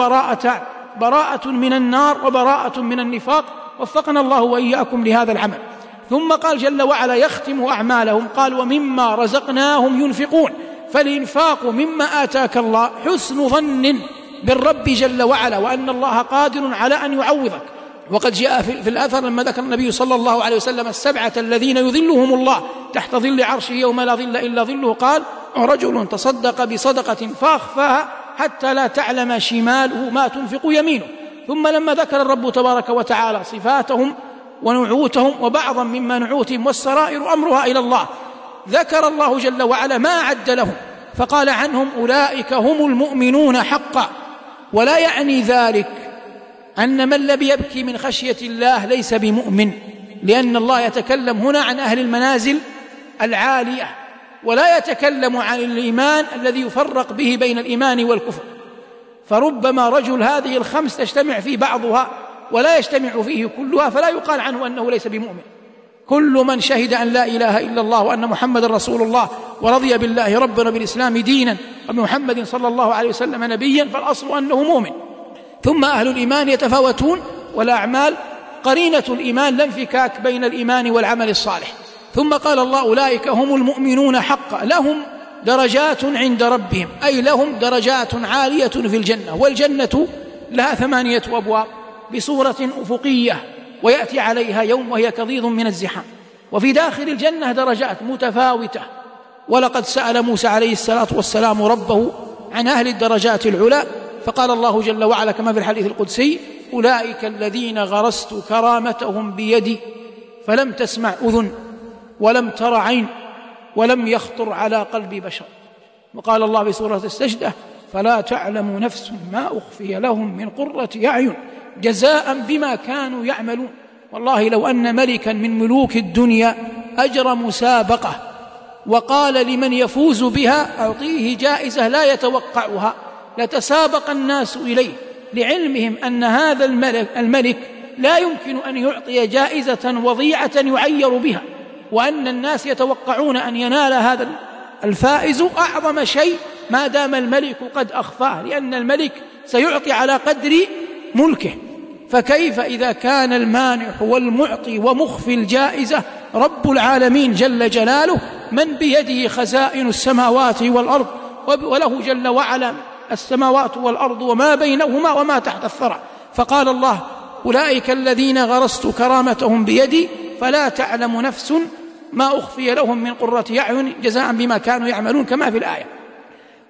براءة من النار وبراءة من النفاق. وفقنا الله وإياكم لهذا العمل. ثم قال جل وعلا يختم أعمالهم، قال: ومما رزقناهم ينفقون. فالإنفاق مما آتاك الله حسن ظن بالرب جل وعلا، وأن الله قادر على أن يعوضك. وقد جاء في الأثر لما ذكر النبي صلى الله عليه وسلم 7 الذين يظلهم الله تحت ظل عرشه يوم لا ظل إلا ظله، قال: رجل تصدق بصدقة فأخفاها حتى لا تعلم شماله ما تنفق يمينه. ثم لما ذكر الرب تبارك وتعالى صفاتهم ونعوتهم وبعضا مما نعوتهم والسرائر أمرها إلى الله، ذكر الله جل وعلا ما أعد لهم، فقال عنهم: أولئك هم المؤمنون حقا. ولا يعني ذلك أن من لم يبكي من خشية الله ليس بمؤمن، لأن الله يتكلم هنا عن أهل المنازل العالية، ولا يتكلم عن الإيمان الذي يفرق به بين الإيمان والكفر. فربما رجل هذه ال5 تجتمع في بعضها ولا يجتمع فيه كلها، فلا يقال عنه أنه ليس بمؤمن. كل من شهد أن لا إله إلا الله وأن محمد رسول الله ورضي بالله ربنا بالإسلام دينا وبمحمد صلى الله عليه وسلم نبيا فالأصل أنه مؤمن. ثم أهل الإيمان يتفاوتون، والأعمال قرينة الإيمان لا انفكاك بين الإيمان والعمل الصالح. ثم قال الله: أولئك هم المؤمنون حقا لهم درجات عند ربهم، أي لهم درجات عالية في الجنة. والجنة لها 8 أبواب بصورة أفقية، ويأتي عليها يوم وهي كضيض من الزحام. وفي داخل الجنة درجات متفاوتة. ولقد سأل موسى عليه الصلاة والسلام ربه عن أهل الدرجات العلى، فقال الله جل وعلا كما في الحديث القدسي: أولئك الذين غرست كرامتهم بيدي فلم تسمع أذن ولم تر عين ولم يخطر على قلب بشر. وقال الله في سورة السجدة: فلا تعلم نفس ما أخفي لهم من قرة أعين جزاء بما كانوا يعملون. والله لو أن ملكا من ملوك الدنيا أجرى مسابقة وقال لمن يفوز بها أعطيه جائزة لا يتوقعها لتسابق الناس إليه، لعلمهم أن هذا الملك لا يمكن أن يعطي جائزة وضيعة يعير بها، وأن الناس يتوقعون أن ينال هذا الفائز أعظم شيء ما دام الملك قد أخفاه، لأن الملك سيعطي على قدر ملكه. فكيف إذا كان المانح والمعطي ومخفي الجائزة رب العالمين جل جلاله، من بيده خزائن السماوات والأرض، وله جل وعلا السماوات والأرض وما بينهما وما تحت الثرى. فقال الله: أولئك الذين غرست كرامتهم بيدي فلا تعلم نفس ما أخفي لهم من قرة أعين جزاء بما كانوا يعملون، كما في الآية.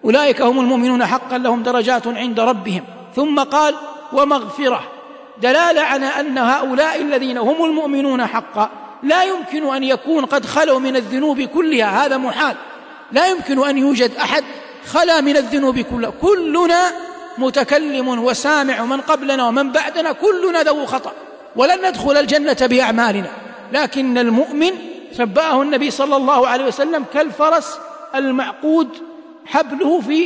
أولئك هم المؤمنون حقا لهم درجات عند ربهم. ثم قال ومغفرة، دلالة على أن هؤلاء الذين هم المؤمنون حقا لا يمكن أن يكون قد خلوا من الذنوب كلها، هذا محال، لا يمكن أن يوجد أحد خلا من الذنوب كلها، كلنا متكلم وسامع، ومن قبلنا ومن بعدنا كلنا ذو خطأ، ولن ندخل الجنة بأعمالنا. لكن المؤمن شبهه النبي صلى الله عليه وسلم كالفرس المعقود حبله في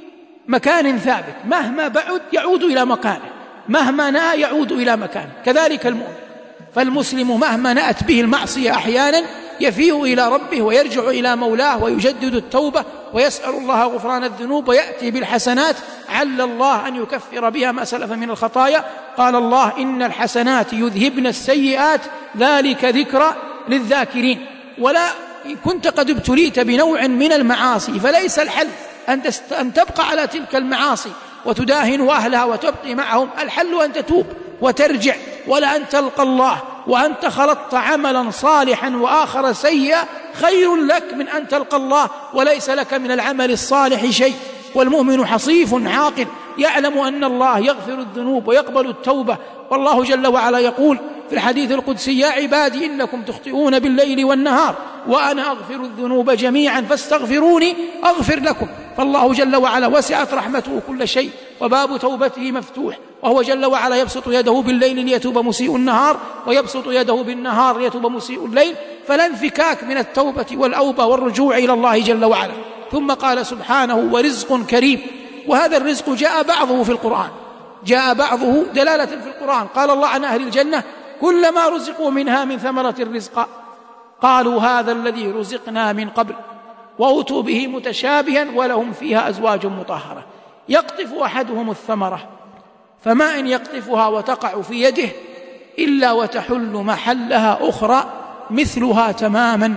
مكان ثابت، مهما بعد يعود إلى مكانه، مهما نأى يعود إلى مكانه. كذلك المؤمن، فالمسلم مهما نأت به المعصية أحيانا يفيء إلى ربه ويرجع إلى مولاه ويجدد التوبة ويسأل الله غفران الذنوب ويأتي بالحسنات عل الله أن يكفر بها ما سلف من الخطايا. قال الله إن الحسنات يذهبن السيئات ذلك ذكرى للذاكرين. ولا كنت قد ابتليت بنوع من المعاصي فليس الحل أن تبقى على تلك المعاصي وتداهن أهلها وتبقي معهم، الحل أن تتوب وترجع، ولا أن تلقى الله وأنت خلطت عملا صالحا وآخر سيئا خير لك من أن تلقى الله وليس لك من العمل الصالح شيء. والمؤمن حصيف عاقل يعلم أن الله يغفر الذنوب ويقبل التوبة، والله جل وعلا يقول في الحديث القدسي يا عبادي إنكم تخطئون بالليل والنهار وأنا أغفر الذنوب جميعا فاستغفروني أغفر لكم. فالله جل وعلا وسعت رحمته كل شيء وباب توبته مفتوح، وهو جل وعلا يبسط يده بالليل ليتوب مسيء النهار ويبسط يده بالنهار ليتوب مسيء الليل، فلا انفكاك من التوبة والأوبة والرجوع إلى الله جل وعلا. ثم قال سبحانه ورزق كريم، وهذا الرزق جاء بعضه في القرآن، جاء بعضه دلالة في القرآن. قال الله عن أهل الجنة كلما رزقوا منها من ثمرة الرزق قالوا هذا الذي رزقنا من قبل وأوتوا به متشابها ولهم فيها أزواج مطهرة يقطف أحدهم الثمرة فما إن يقطفها وتقع في يده إلا وتحل محلها أخرى مثلها تماما،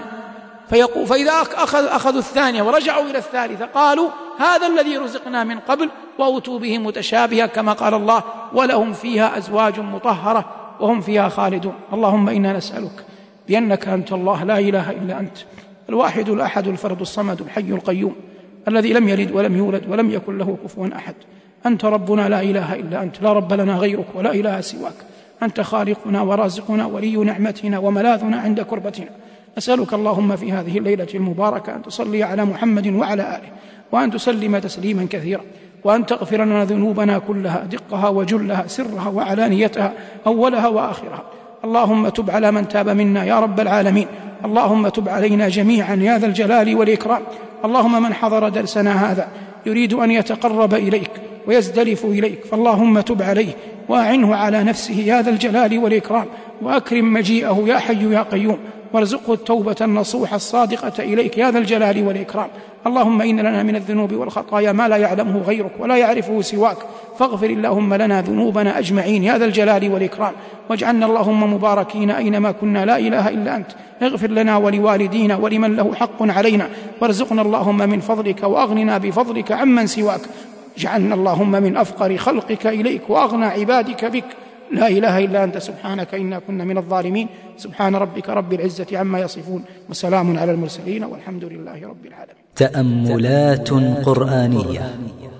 فإذا أخذوا الثانية ورجعوا إلى الثالثة قالوا هذا الذي رزقنا من قبل وأوتوا به متشابها كما قال الله ولهم فيها أزواج مطهرة وهم فيها خالدون. اللهم إنا نسألك بأنك أنت الله لا إله إلا أنت الواحد الأحد الفرد الصمد الحي القيوم الذي لم يلد ولم يولد ولم يكن له كفوا أحد. أنت ربنا لا إله إلا أنت، لا رب لنا غيرك ولا إله سواك، أنت خالقنا ورازقنا ولي نعمتنا وملاذنا عند كربتنا. أسألك اللهم في هذه الليلة المباركة أن تصلي على محمد وعلى آله وأن تسلم تسليما كثيرا، وأن تغفر لنا ذنوبنا كلها دقها وجلها سرها وعلانيتها أولها وآخرها. اللهم تب على من تاب منا يا رب العالمين، اللهم تب علينا جميعا يا ذا الجلال والإكرام. اللهم من حضر درسنا هذا يريد أن يتقرب إليك ويزدلف إليك فاللهم تب عليه وأعنه على نفسه يا ذا الجلال والإكرام، وأكرم مجيئه يا حي يا قيوم، وارزقه التوبة النصوح الصادقة إليك يا ذا الجلال والإكرام. اللهم إن لنا من الذنوب والخطايا ما لا يعلمه غيرك ولا يعرفه سواك، فاغفر اللهم لنا ذنوبنا أجمعين يا ذا الجلال والإكرام، واجعلنا اللهم مباركين أينما كنا لا إله إلا أنت. اغفر لنا ولوالدينا ولمن له حق علينا، وارزقنا اللهم من فضلك وأغننا بفضلك عمن سواك. اجعلنا اللهم من أفقر خلقك إليك وأغنى عبادك بك، لا إله إلا أنت سبحانك إنا كنا من الظالمين. سبحان ربك رب العزة عما يصفون وسلام على المرسلين والحمد لله رب العالمين. تأملات قرآنية